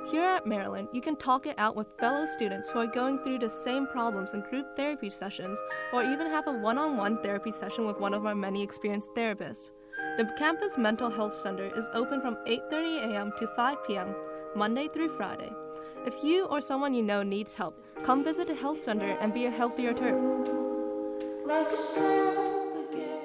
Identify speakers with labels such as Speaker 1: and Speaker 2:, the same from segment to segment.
Speaker 1: Here at Maryland, you can talk it out with fellow students who are going through the same problems in group therapy sessions, or even have a one-on-one therapy session with one of our many experienced therapists. The Campus Mental Health Center is open from 8:30 a.m. to 5 p.m., Monday through Friday. If you or someone you know needs help, come visit the health center and be a healthier term.
Speaker 2: Like a strength again.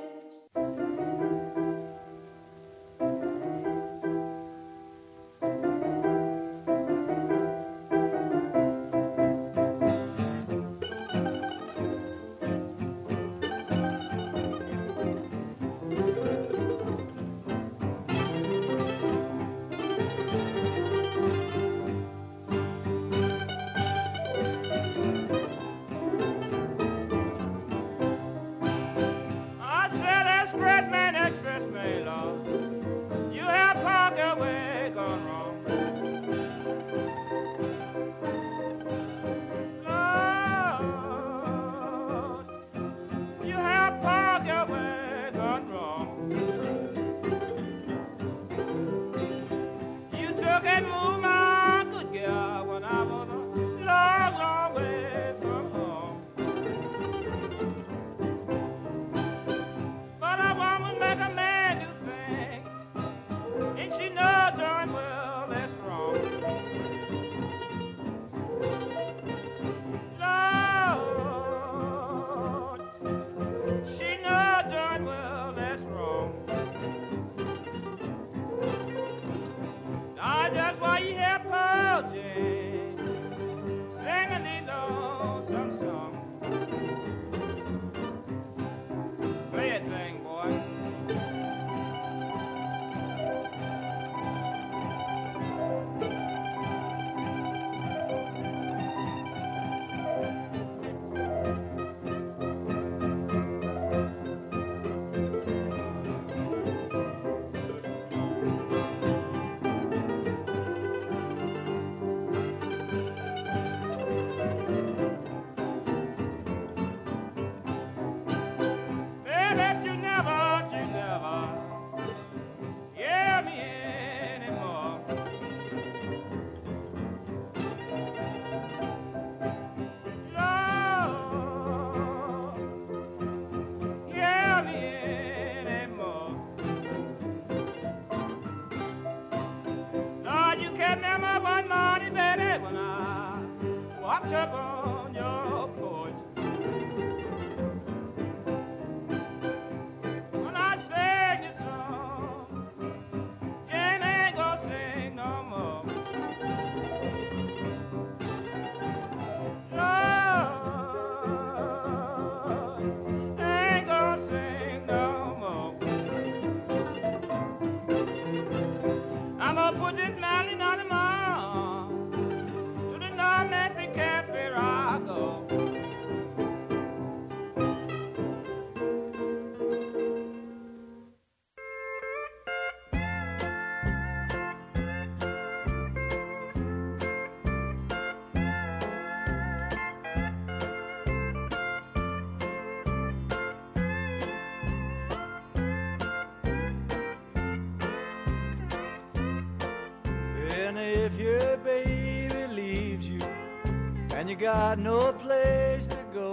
Speaker 3: If your baby leaves you and you got no place to go,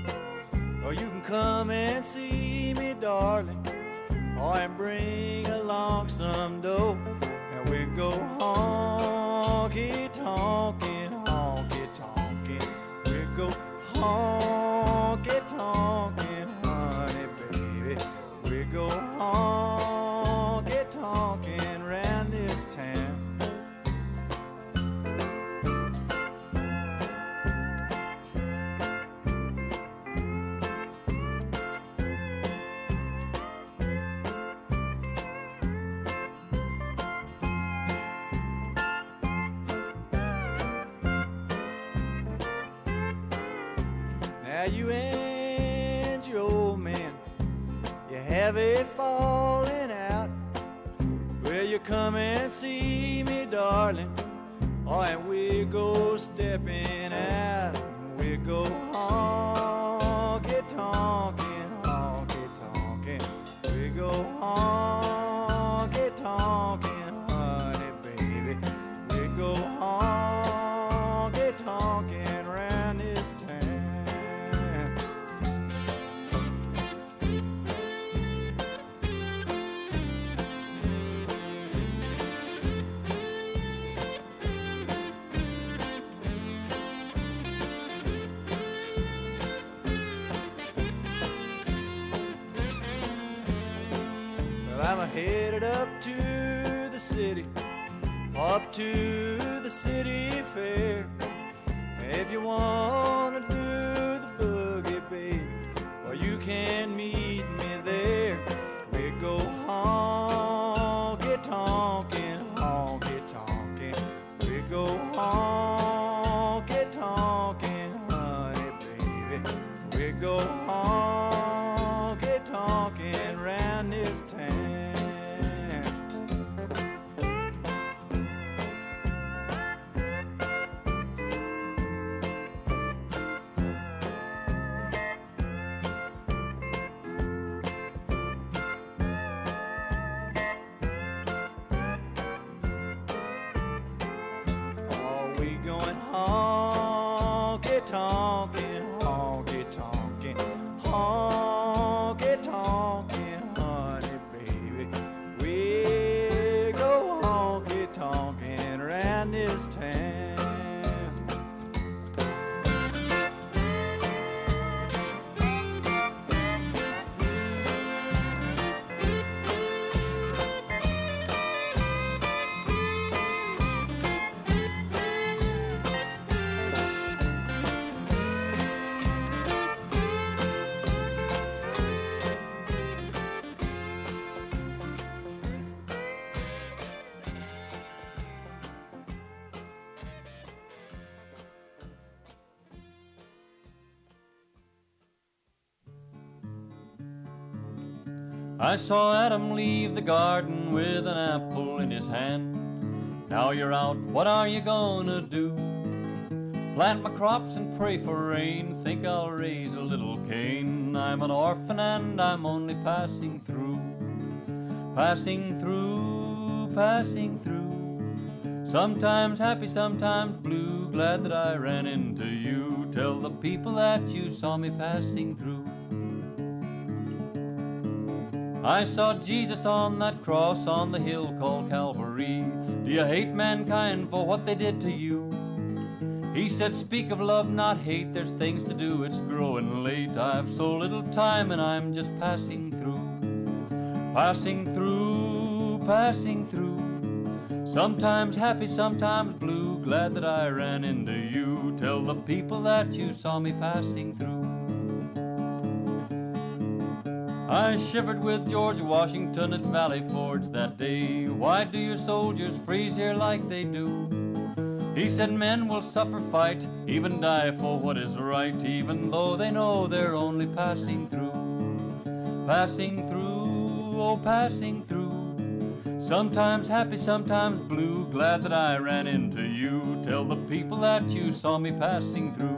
Speaker 3: or you can come and see me, darling, or and bring along some dough, and we go honky tonkin', honky tonkin'. We go honky tonkin', honey baby. We go honky tonkin' round this town. Now you and your old man, you have a falling out. Will you come and see me, darling? Oh, and we go stepping out. We go honky tonkin', honky tonkin'. We go honky tonkin', honey baby. We go honky I headed up to the city, up to the city fair. If you wanna do the boogie, baby, well, you can meet me there. We go honky-tonkin', honky-tonkin'. We go honky-tonkin', honey, baby. We go honky-tonkin' round this town. Honky-tonkin', honky-tonkin', honky-tonkin', honey, baby. We go honky-tonkin' around this town.
Speaker 4: I saw Adam leave the garden with an apple in his hand. Now you're out, what are you gonna do? Plant my crops and pray for rain, think I'll raise a little cane. I'm an orphan and I'm only passing through. Passing through, passing through. Sometimes happy, sometimes blue, glad that I ran into you. Tell the people that you saw me passing through. I saw Jesus on that cross on the hill called Calvary. Do you hate mankind for what they did to you? He said, speak of love, not hate. There's things to do, it's growing late. I've so little time and I'm just passing through. Passing through, passing through. Sometimes happy, sometimes blue, glad that I ran into you. Tell the people that you saw me passing through. I shivered with George Washington at Valley Forge that day. Why do your soldiers freeze here like they do? He said men will suffer fight, even die for what is right, even though they know they're only passing through. Passing through, oh passing through. Sometimes happy, sometimes blue, glad that I ran into you. Tell the people that you saw me passing through.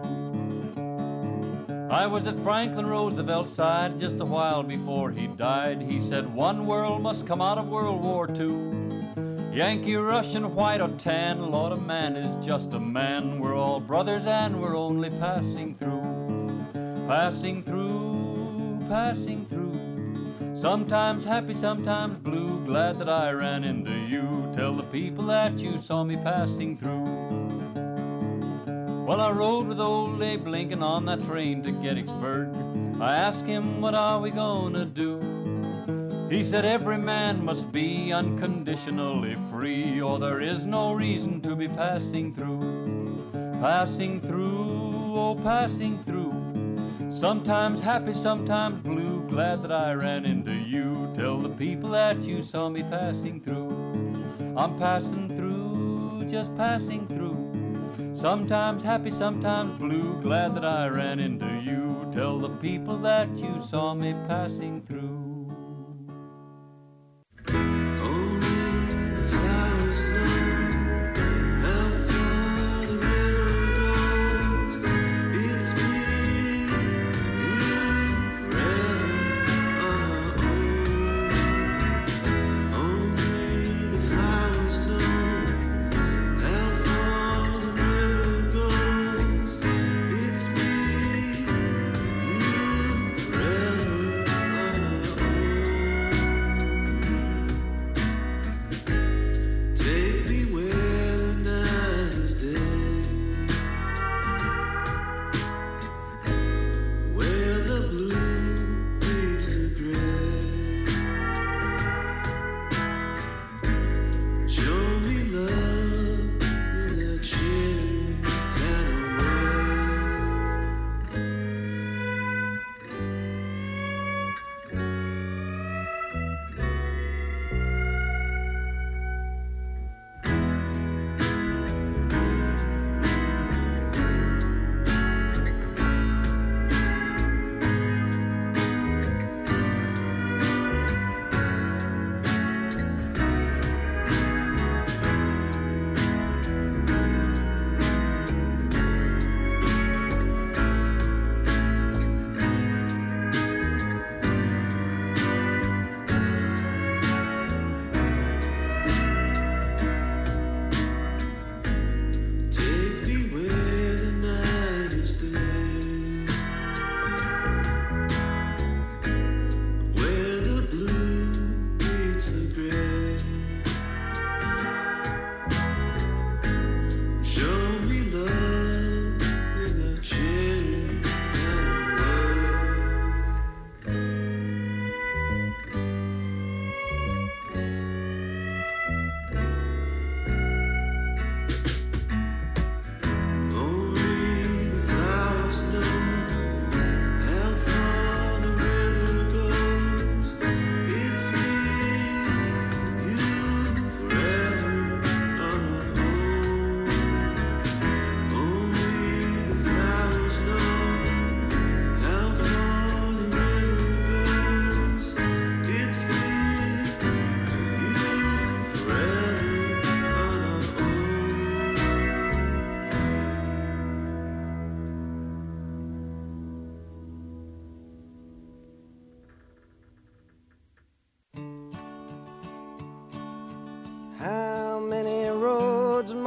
Speaker 4: I was at Franklin Roosevelt's side just a while before he died. He said one world must come out of World War II. Yankee, Russian, white or tan, Lord, a man is just a man. We're all brothers and we're only passing through. Passing through, passing through. Sometimes happy, sometimes blue, glad that I ran into you. Tell the people that you saw me passing through. Well, I rode with old Abe Lincoln on that train to Gettysburg. I asked him, what are we gonna do? He said, every man must be unconditionally free, or there is no reason to be passing through. Passing through, oh, passing through. Sometimes happy, sometimes blue, glad that I ran into you. Tell the people that you saw me passing through. I'm passing through, just passing through. Sometimes happy, sometimes blue, glad that I ran into you. Tell the people that you saw me passing through.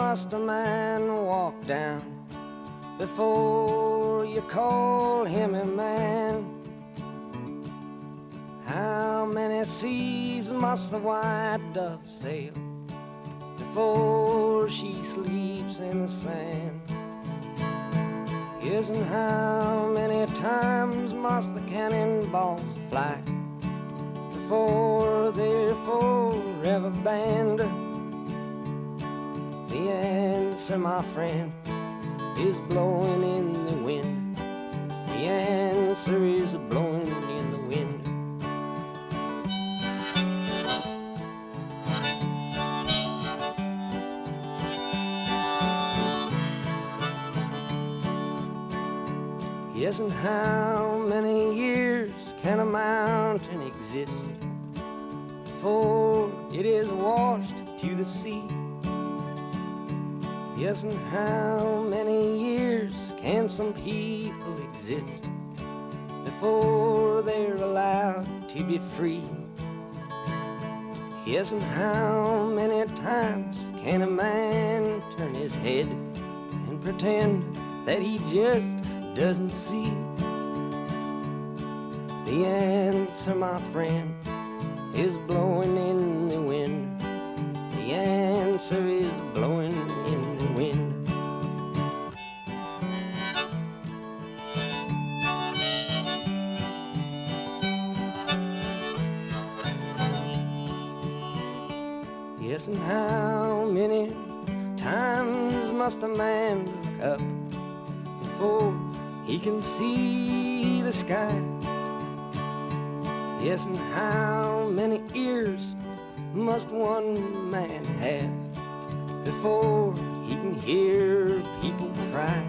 Speaker 5: must a man walk down before you call him a man? How many seas must the white dove sail before she sleeps in the sand? Yes, and how many times must the cannonballs fly before they're forever banned? The answer, my friend, is blowing in the wind. The answer is blowing in the wind. Yes, and how many years can a mountain exist before it is washed to the sea? Yes, and how many years can some people exist before they're allowed to be free? Yes, and how many times can a man turn his head and pretend that he just doesn't see? The answer, my friend, is blowing in the wind. The answer is blowing in the wind. Yes, and how many times must a man look up before he can see the sky? Yes, and how many ears must one man have before he can hear people cry?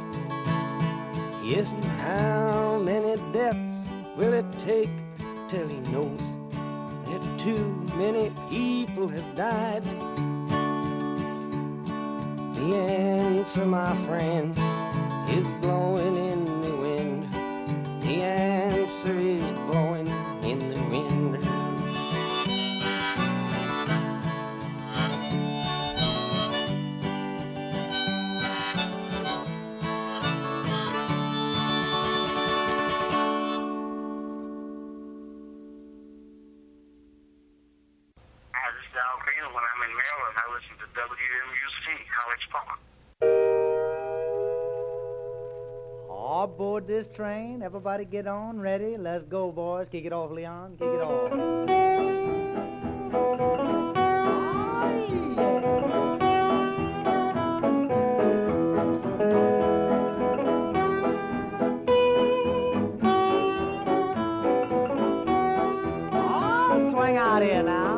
Speaker 5: Yes, and how many deaths will it take till he knows that too many people have died? The answer, my friend, is blowing in the wind. The answer is blowing in the wind.
Speaker 6: This is Al Green, and when I'm in Maryland, I listen to WMUC, College Park.
Speaker 7: All aboard this train. Everybody get on, ready. Let's go, boys. Kick it off, Leon. Kick it off. Oh, swing out here now.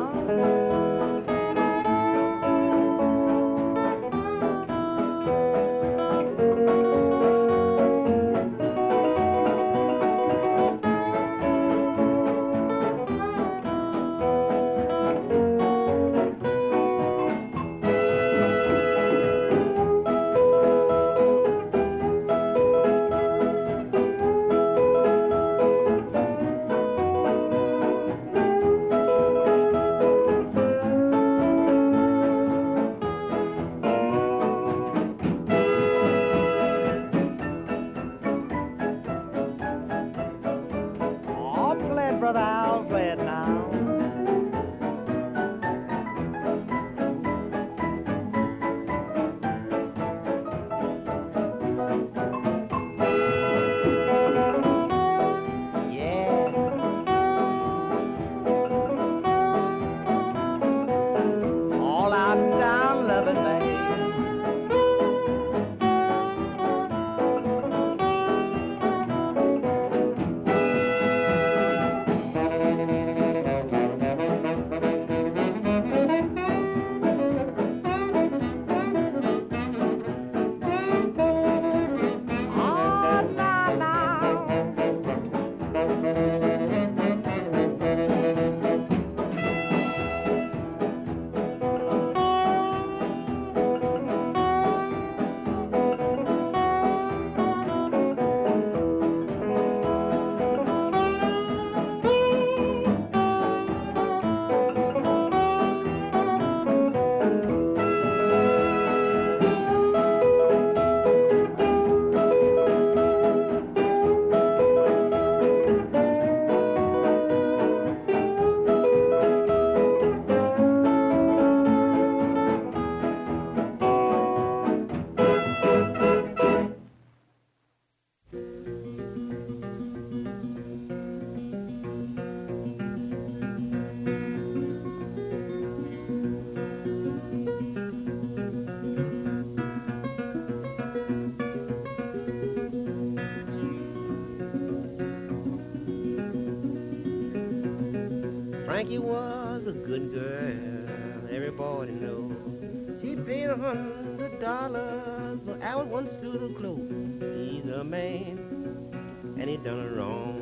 Speaker 5: Frankie was a good girl, everybody knows. She paid $100 for our one suit of clothes. He's a man, and he done her wrong.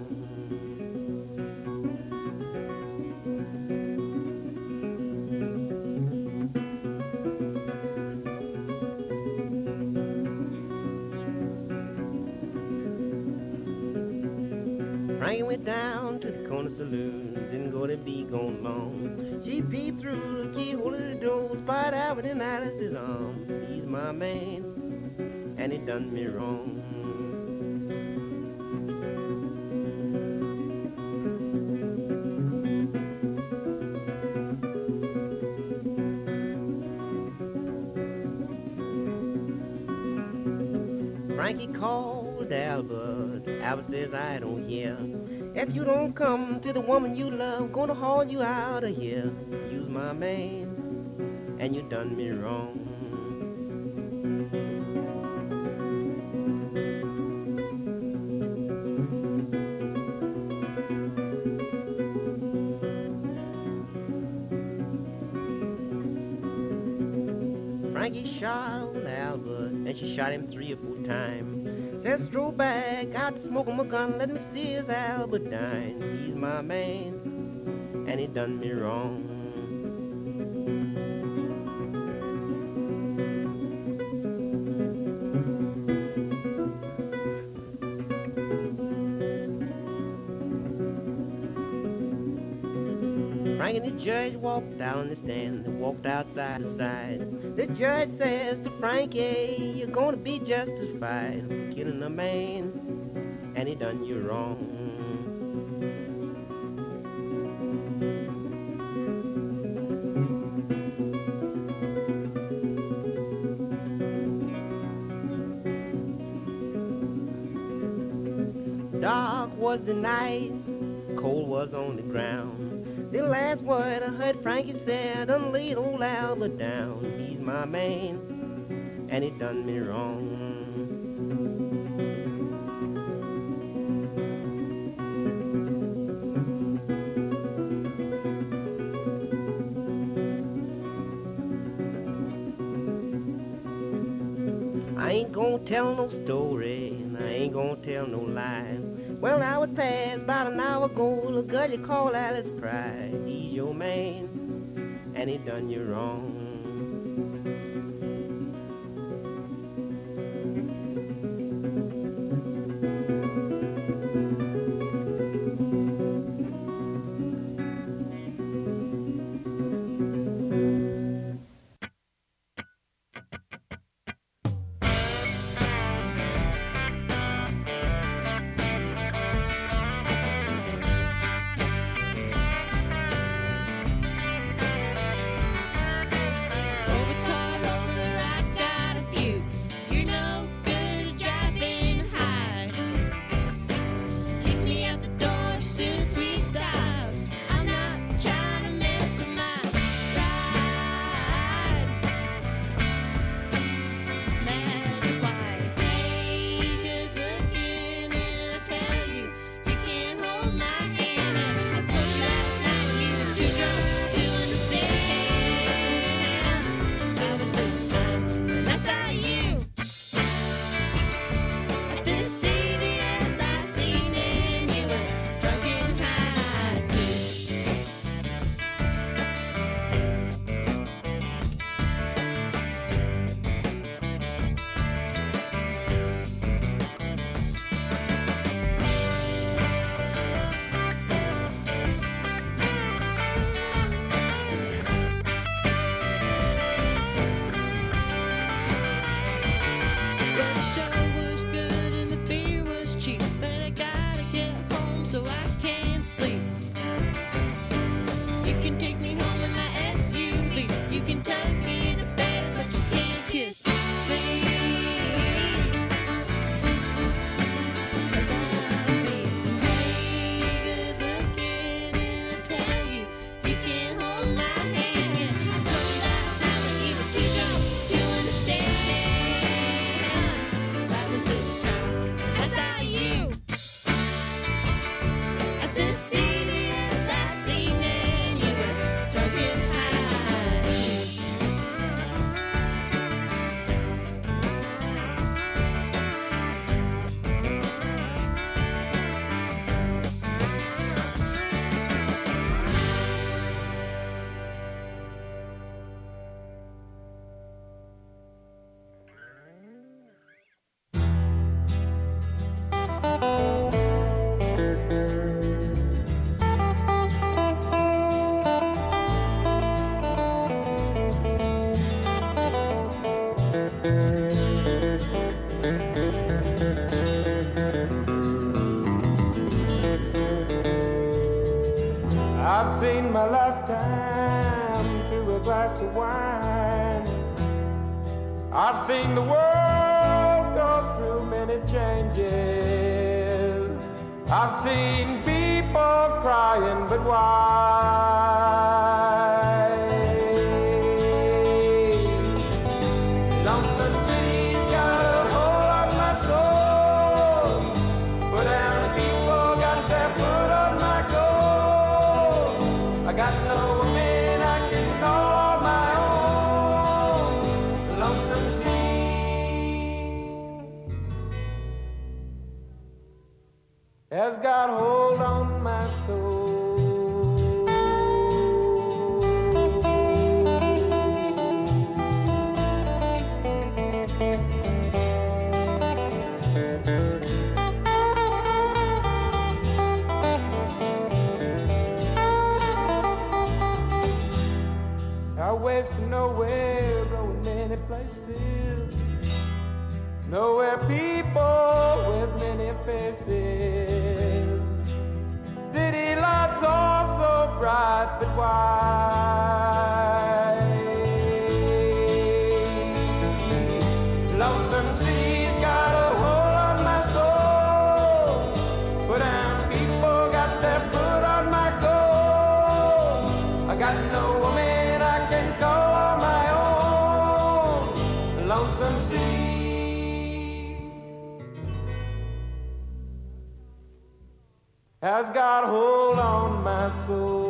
Speaker 5: Frankie went down to the corner saloon, didn't go to be gone long. She peeped through the keyhole of the door, spied Albert in Alice's arm. He's my man, and he done me wrong. Frankie called Albert. Albert says, I don't hear. If you don't come to the woman you love, gonna haul you out of here. You's my man, and you done me wrong. Frankie shot Albert, and she shot him 3 or 4 times. Says, stroll back out to smoke him a gun, let him see his Albert dying. He's my man, and he done me wrong. Frank and the judge walked down the stand, they walked outside the side. The judge says to Frankie, you're gonna be justified killing a man, and he done you wrong. Dark was the night, cold was on the ground. The last word I heard Frankie said, done laid old Albert down. He's my man, and he done me wrong. I ain't gonna tell no story, and I ain't gonna tell no lie. Well, now it passed about an hour ago, the girl you call Alice Pride. He's your man, and he done you wrong.
Speaker 8: in my lifetime through a glass of wine. I've seen the world go through many changes. I've seen people crying, but why? Lonesome city's got a hold on my soul. Put down people got their foot on my goal. I got no woman I can call my own. Lonesome city has got hold on my soul. Out west of nowhere, going many places. Nowhere people with many faces. City lights are so bright, but why? Lonesome city's got a hold on my soul. Put down people got their foot on my goal. I got no woman I can call my own. Lonesome city has got hold on my soul.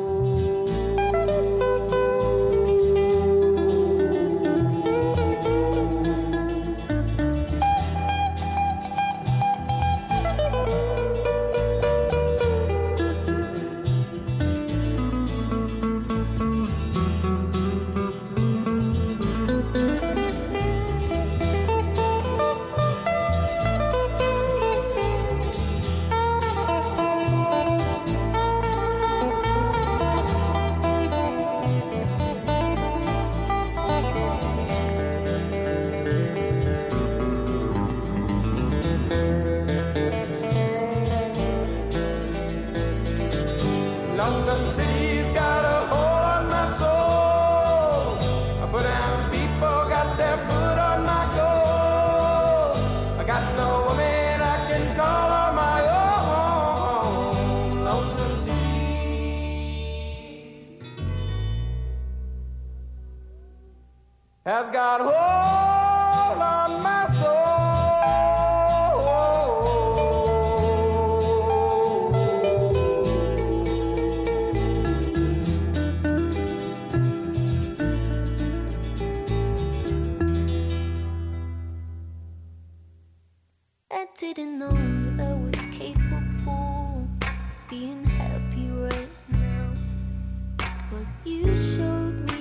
Speaker 8: Lonesome city's got a hold on my soul. I put down people got their foot on my goal. I got no woman I can call on my own. Lonesome city has got hold on my soul.
Speaker 9: I didn't know that I was capable of being happy right now, but you showed me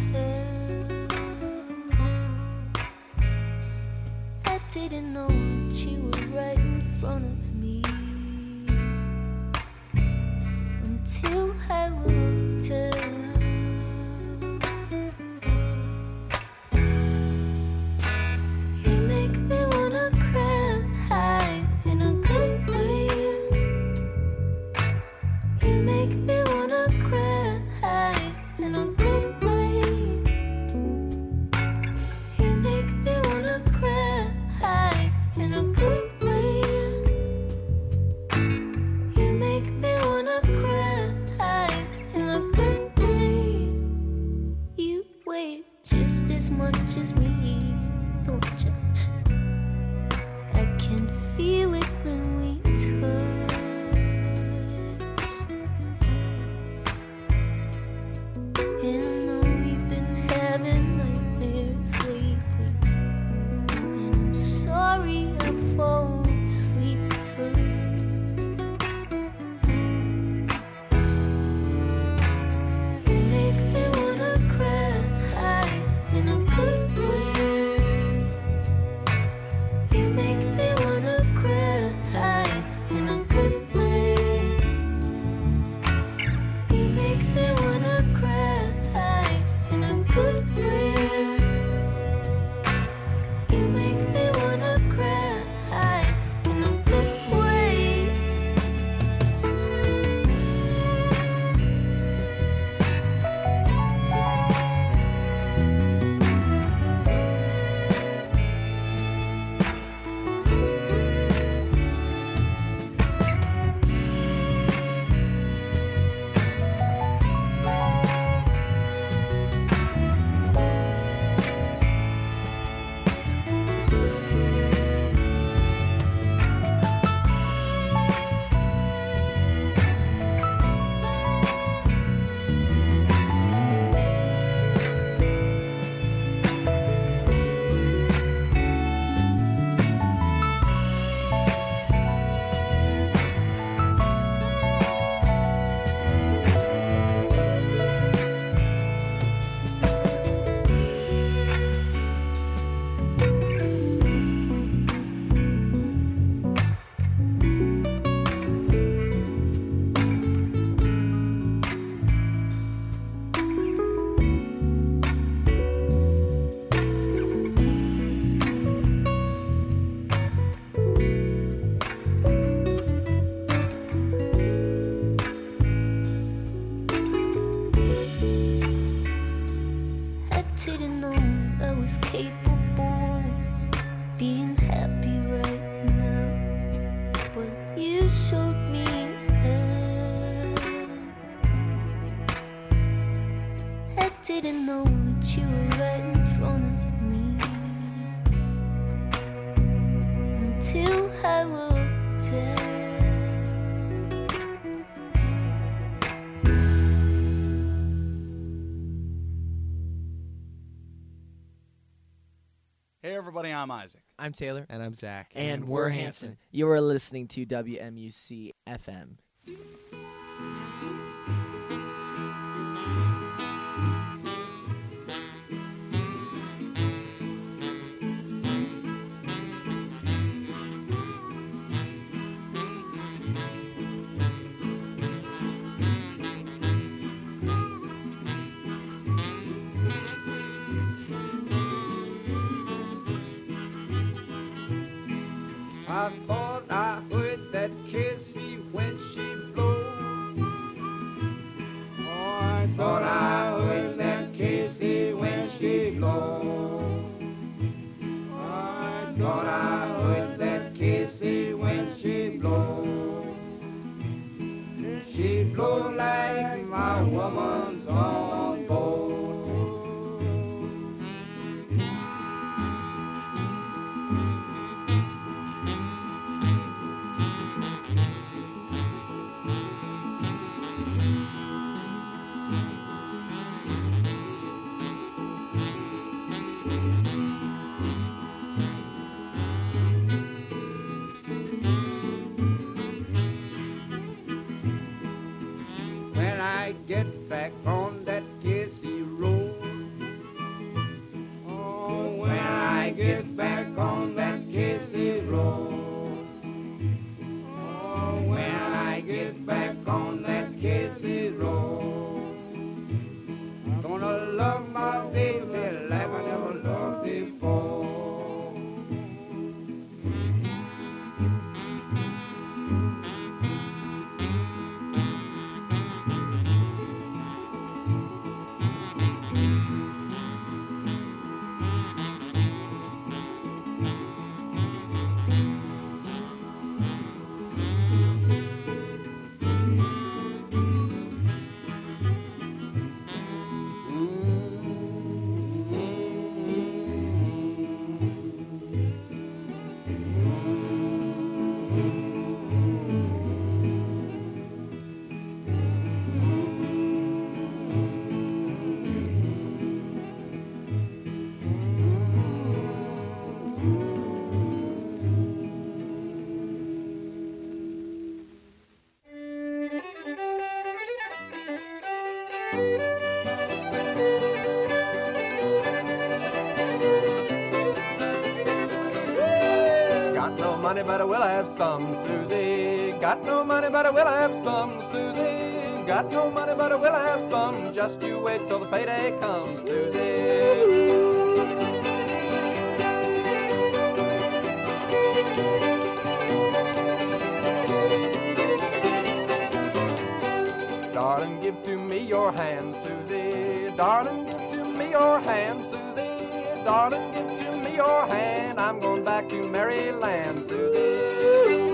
Speaker 9: how. I didn't know that you were right in front of me until I looked up. You make me wanna cry in a good way. You make me wanna cry in a good way. You make me wanna cry in a good way. You make me wanna cry in a good way.
Speaker 10: everybody, I'm Isaac.
Speaker 11: I'm Taylor.
Speaker 12: And I'm Zach.
Speaker 11: And we're Hanson. You are listening to WMUC FM.
Speaker 8: I thought I heard that Cassie when she blew. Oh, I thought I heard that Cassie when she blew. I thought I heard that Cassie when she blew. She blew like my woman's on board. When I get back on that Casey road, oh, when I get back on that Casey road, oh, when I get back on that Casey road, I'm gonna love my baby like I never loved before.
Speaker 13: Got no money, but I will have some, Susie. Got no money, but I will have some, Susie. Got no money, but I will have some. Just you wait till the payday comes, Susie. Darling, give to me your hand, Susie. Darling, give to me your hand, Susie. Darling, give to me your hand. I'm going back to Maryland, Susie.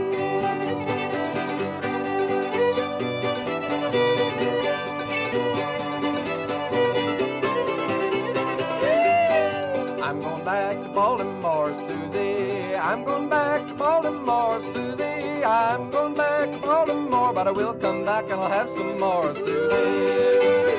Speaker 13: I'm going back to Baltimore, Susie. I'm going back to Baltimore, Susie. I'm going back to Baltimore, but I will come back and I'll have some more, Susie.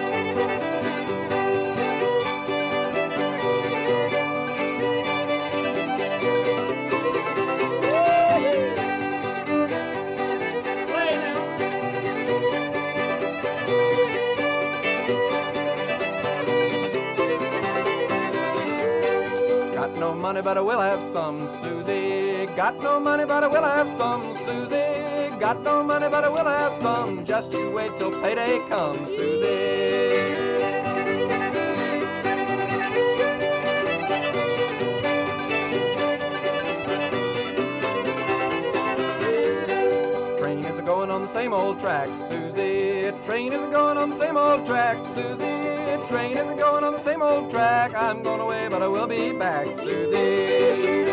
Speaker 13: Got no money, but I will have some, Susie. Got no money, but I will have some, Susie. Got no money, but I will have some. Just you wait till payday comes, Susie. Train is going on the same old track, Susie. Train is going on the same old track, Susie. Train isn't going on the same old track. I'm going away, but I will be back, Susie.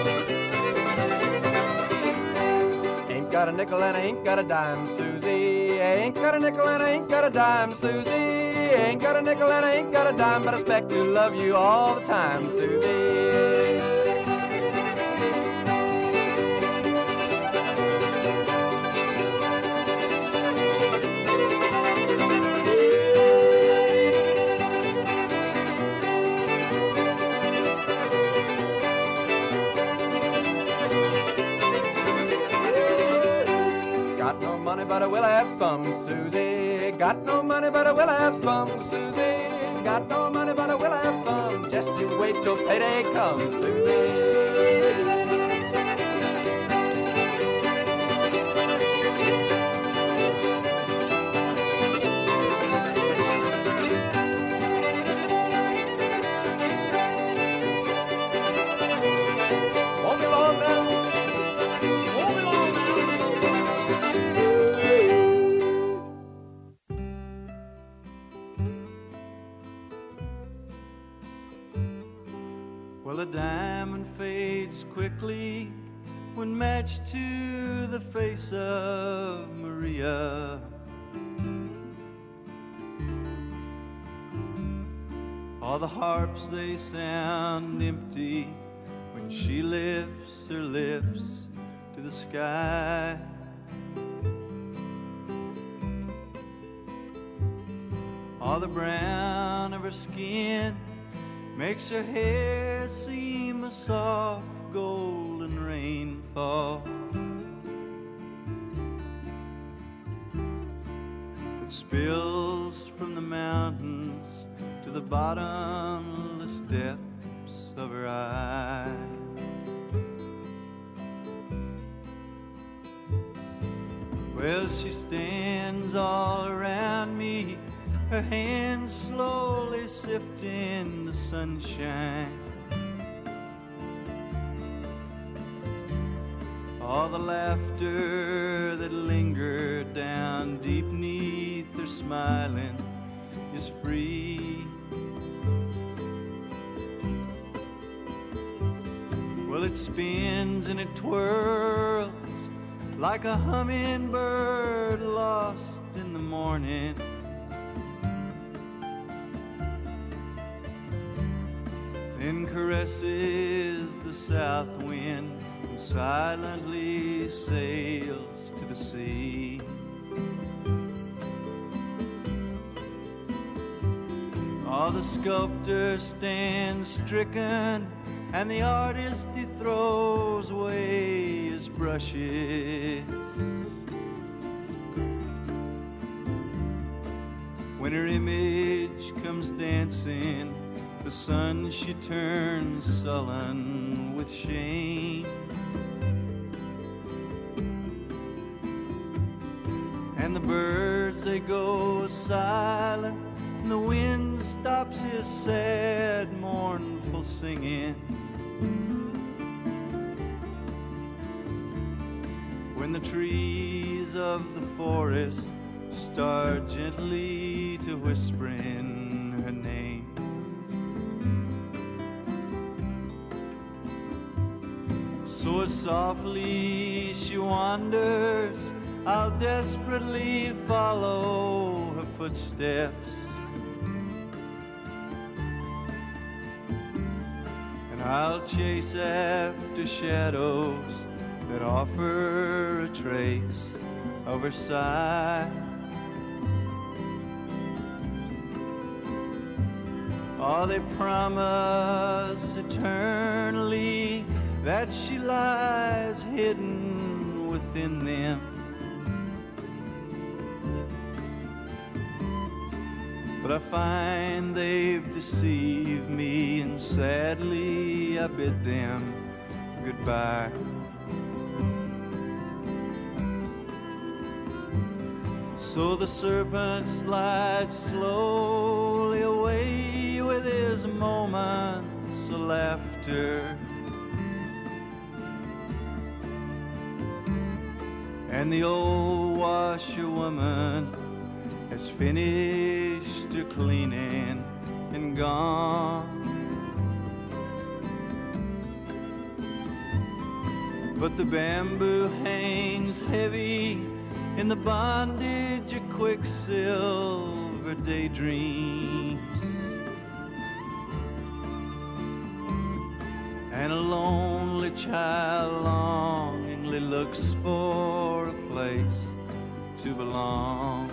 Speaker 13: Ain't got a nickel and I ain't got a dime, Susie. I ain't got a nickel and I ain't got a dime, Susie. I ain't got a nickel and I ain't got a dime, but I expect to love you all the time, Susie. Got no money, but I will have some, Susie. Got no money, but I will have some, Susie. Got no money, but I will have some. Just you wait till payday comes, Susie. Won't be long now. Won't be long now.
Speaker 3: Well, a diamond fades quickly when matched to the face of Maria. All the harps, they sound empty when she lifts her lips to the sky. All the brown of her skin makes her hair seem a soft golden rainfall. It spills from the mountains to the bottomless depths of her eyes. Well, she stands all around me, her hands slowly sifting the sunshine. All the laughter that lingered down deep neath her smiling is free. Well, it spins and it twirls like a hummingbird lost in the morning. Then caresses the south wind and silently sails to the sea. Oh, the sculptor stands stricken and the artist, he throws away his brushes. When her image comes dancing, the sun she turns sullen with shame. And the birds, they go silent, and the wind stops his sad, mournful singing. When the trees of the forest start gently to whisper in her name. So as softly she wanders, I'll desperately follow her footsteps. And I'll chase after shadows that offer a trace of her side. Oh, they promise eternally that she lies hidden within them. But I find they've deceived me, and sadly I bid them goodbye. So the serpent slides slowly away with his moments of laughter. And the old washerwoman has finished her cleaning and gone. But the bamboo hangs heavy in the bondage of quicksilver daydreams, and a lonely child longingly looks for a place to belong.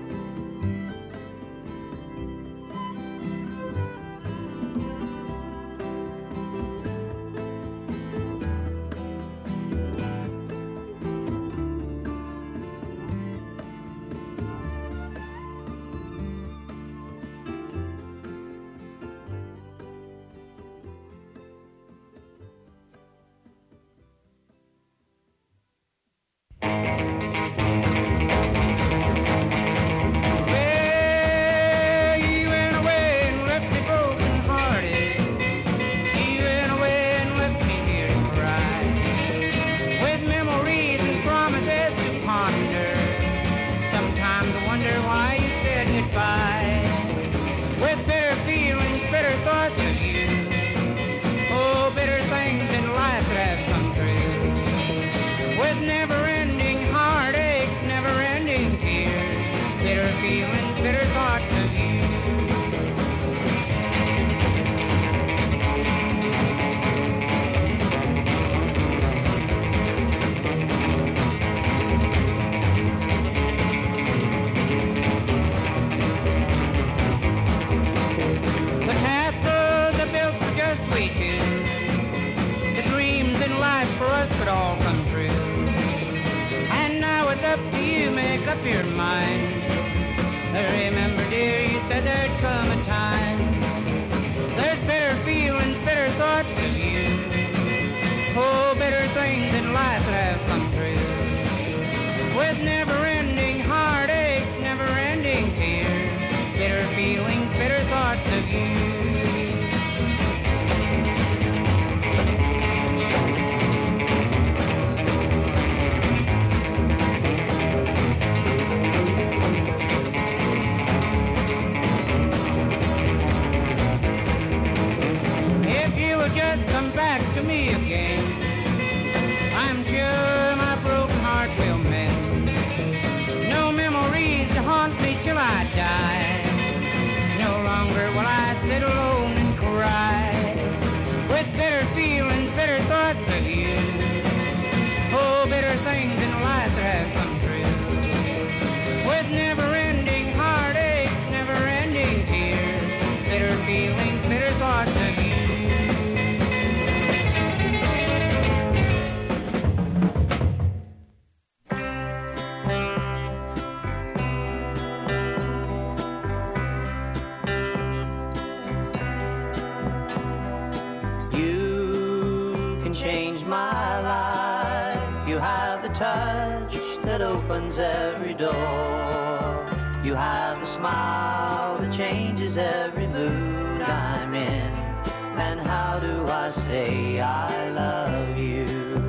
Speaker 10: Your mind. Remember, dear, you said there'd come a time. There's better feelings, better thoughts of you. Oh, better things in life that have come true. With never-ending heartaches, never-ending tears. Better feelings, better thoughts of you. Just come back to me again. I'm sure my broken heart will mend. No memories to haunt me till I die. No longer will I sit alone and cry. With better feelings, better thoughts of you. Oh, better things in life that have come true. With never-ending heartaches, never-ending tears. Better feelings, better thoughts of you.
Speaker 12: Touch that opens every door. You have the smile that changes every mood I'm in. And how do I say I love you?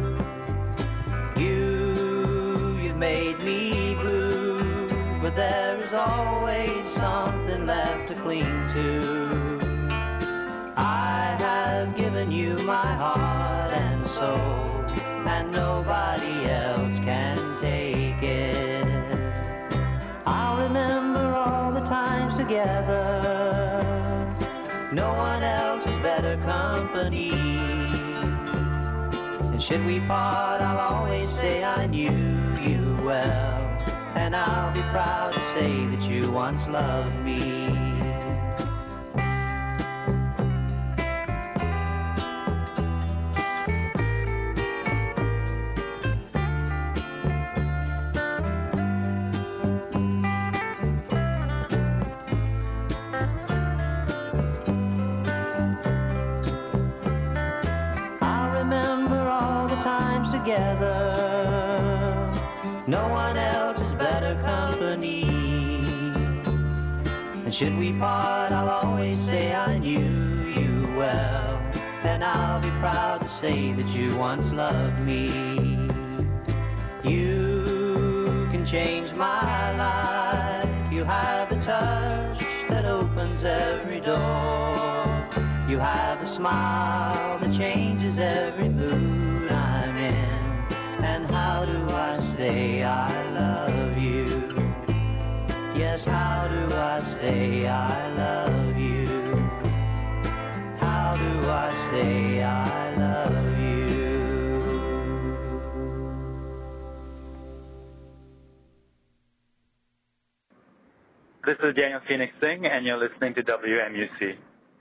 Speaker 12: You've made me blue, but there is always something left to cling to. I have given you my heart and soul, and nobody else can take it. I'll remember all the times together. No one else is better company. And should we part, I'll always say I knew you well. And I'll be proud to say that you once loved me. Together, no one else is better company. And should we part, I'll always say I knew you well. And I'll be proud to say that you once loved me. You can change my life. You have the touch that opens every door. You have the smile that changes every mood I'm in. And how do I say I love Yes, how do I say I love you? How do I say I love you?
Speaker 14: This is Daniel Phoenix Singh, and you're listening to WMUC.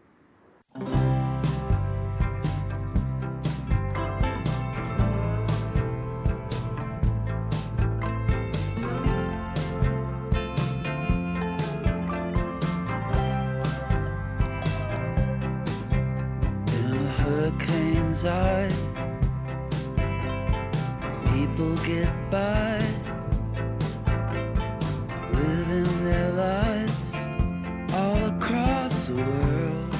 Speaker 15: Hurricane's eye, people get by, living their lives all across the world.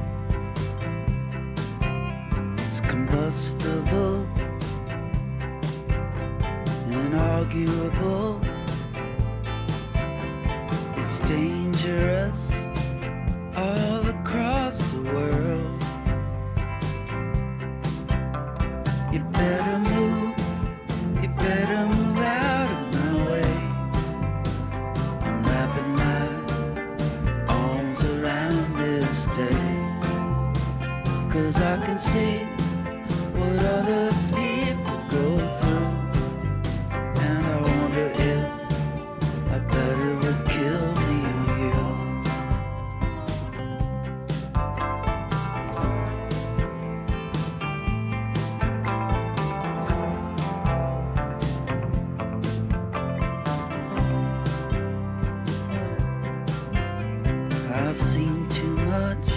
Speaker 15: It's combustible, inarguable, it's dangerous all across the world. You better move out of my way. I'm wrapping my arms around this day. 'Cause I can see what other people go through. And I wonder if I better would kill me or you. I've seen too much.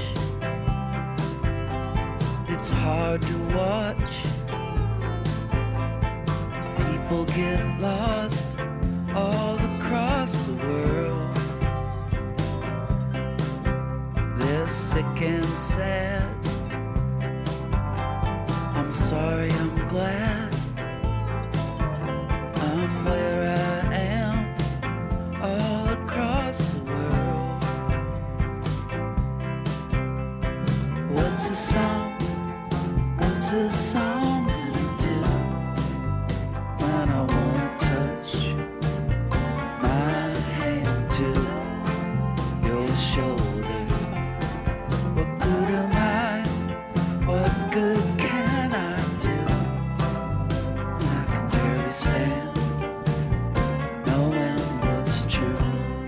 Speaker 15: It's hard to watch. People get lost all across the world. They're sick and sad. I'm sorry, I'm glad I'm where I am all across the world. What's a song? What's a song gonna do when I wanna touch my hand to your shoulder? What good am I? What good can I do? I can barely stand knowing what's true.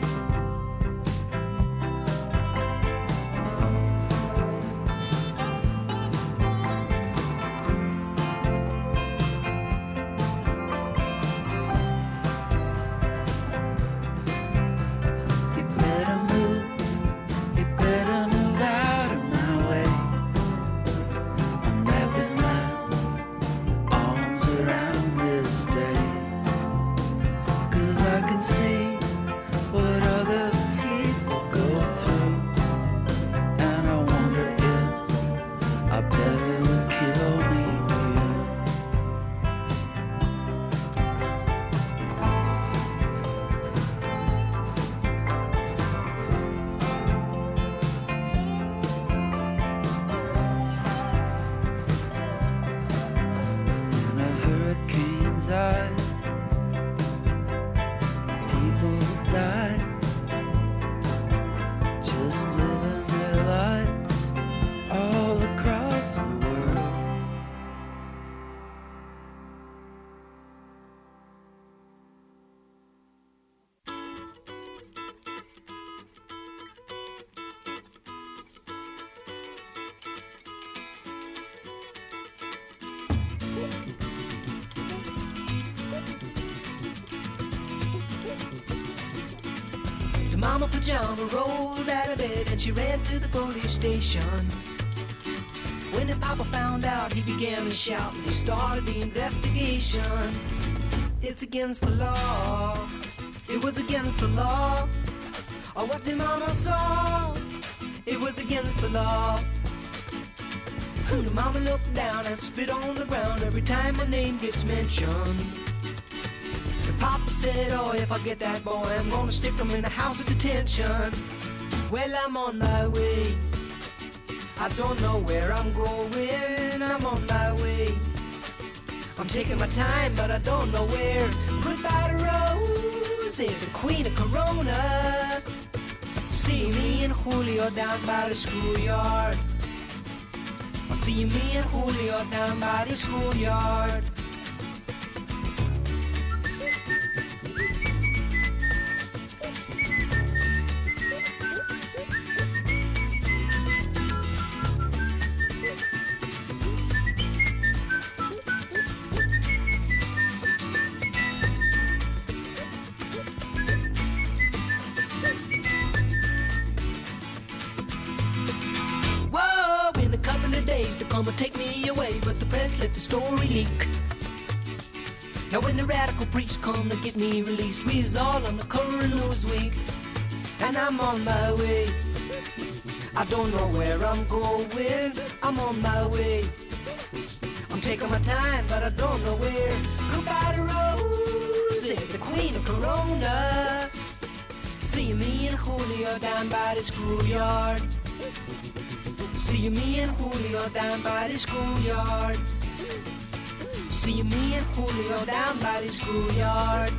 Speaker 15: You better move out of my way. I'm wrapping my arms around this day. 'Cause I can see what other people go through. And I wonder if I better would kill me or you. In a hurricane's eye, people die, just living their lives all across the world.
Speaker 16: The mama pajama rolled out of bed and she ran to the police station. When the papa found out, he began to shout and he started the investigation. It's against the law. It was against the law. Or what the mama saw. It was against the law. The mama looked down and spit on the ground every time my name gets mentioned. The papa said, oh, if I get that boy, I'm gonna stick him in the house of detention. Well, I'm on my way. I don't know where I'm going. I'm on my way. I'm taking my time, but I don't know where. Goodbye to Rose. Say the Queen of Corona. See me and Julio down by the schoolyard. See me and Julio down by the schoolyard. Come and take me away, but the press let the story leak. Now when the radical preach come to get me released, we is all on the current news week, and I'm on my way. I don't know where I'm going, I'm on my way. I'm taking my time, but I don't know where. Goodbye to Rosie, the Queen of Corona. See me and Julio down by the schoolyard. See me and Julio down by the schoolyard. See me and Julio down by the schoolyard.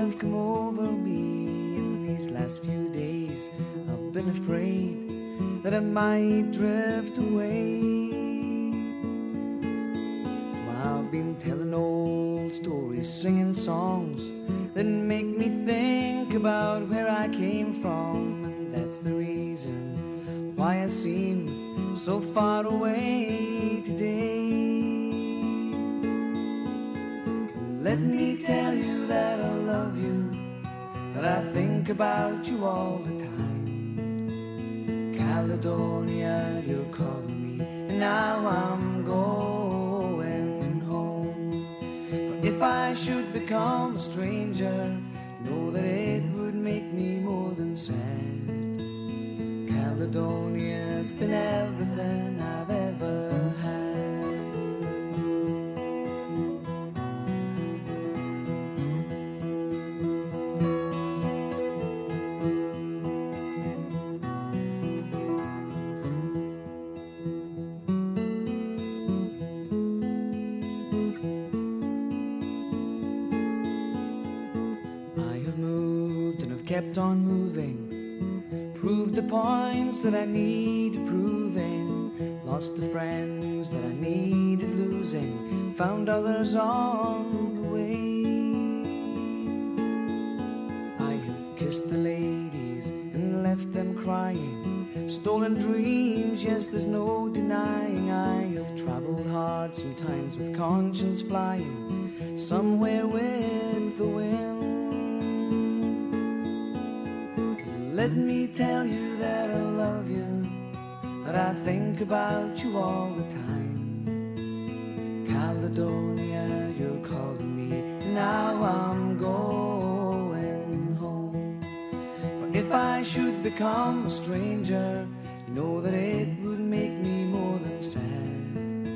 Speaker 15: have come over me in these last few days. I've been afraid that I might drift away. So I've been telling old stories, singing songs that make me think about where I came from. And that's the reason why I seem so far away today. Let me tell you that I love you, that I think about you all the time. Caledonia, you're calling me, and now I'm going home. For if I should become a stranger, know that it would make me more than sad. Caledonia's been everything I've ever had. Kept on moving, proved the points that I needed proving, lost the friends that I needed losing, found others on the way. I have kissed the ladies and left them crying, stolen dreams, yes, there's no denying. I have traveled hard, sometimes with conscience flying, somewhere with the wind. Let me tell you that I love you, that I think about you all the time. Caledonia, you're calling me, now I'm going home. For if I should become a stranger, you know that it would make me more than sad.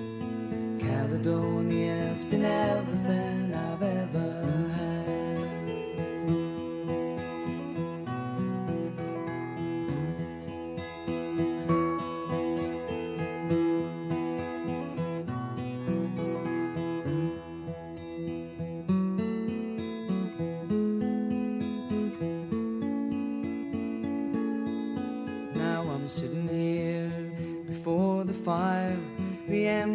Speaker 15: Caledonia's been everything I've ever had. Sitting here before the fire, the